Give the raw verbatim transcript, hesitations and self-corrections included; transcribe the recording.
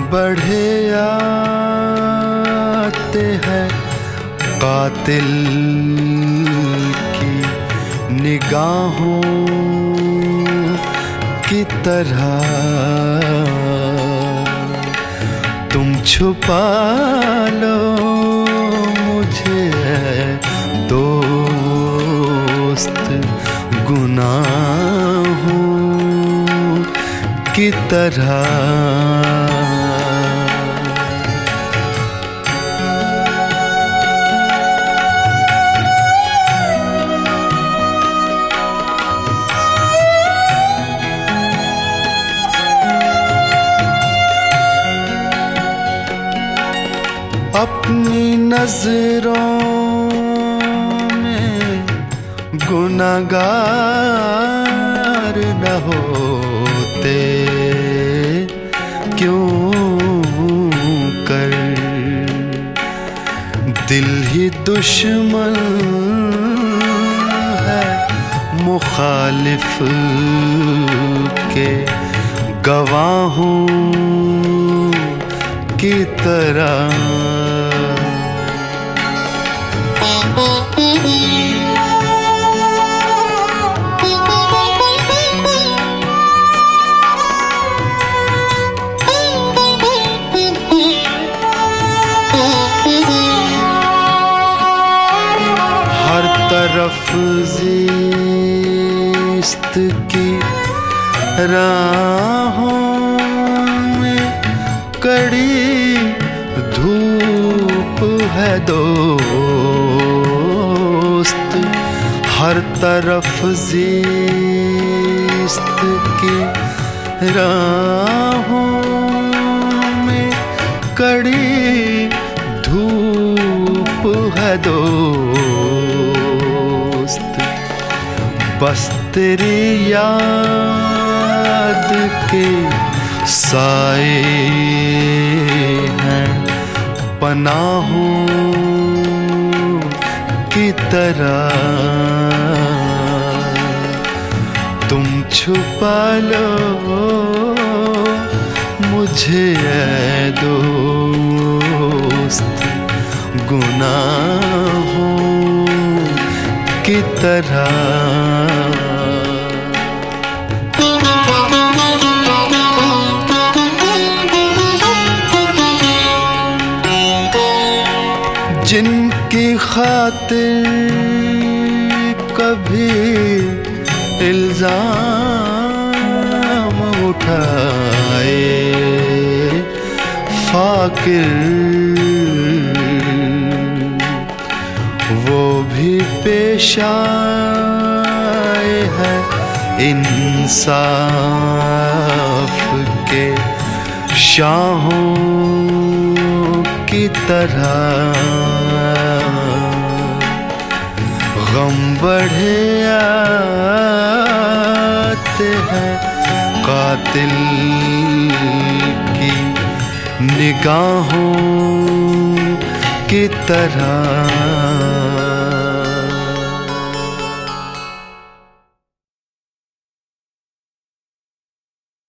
बढ़े आते हैं कातिल की निगाहों की तरह। तुम छुपा लो मुझे दोस्त गुनाहों की तरह। अपनी नजरों में गुनाहगार न होते क्यों कर दिल ही दुश्मन है मुखालिफ के गवाहों की तरह। हर तरफ ज़िस्त की राहों में कड़ी धूप है दोस्त। हर तरफ ज़िस्त की राहों में कड़ी धूप है दोस्त। बस तेरी याद के साए हैं पनाहों की तरह। तुम छुपा लो मुझे ऐ दोस्त गुनाहों की तरह। जिनकी खातिर कभी इल्जाम उठाए फाकिर वो भी पेश आए हैं इंसाफ के शाहों की तरह। गम बढ़े आते हैं कातिल की निगाहों की तरह।